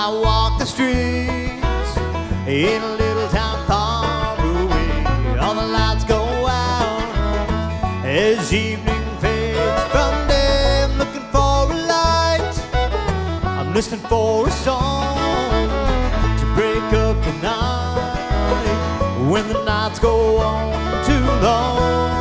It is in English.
I walk the streets in a little town far away. All the lights go out as evening fades from day. I'm looking for a light, I'm listening for a song to break up the night when the nights go on too long.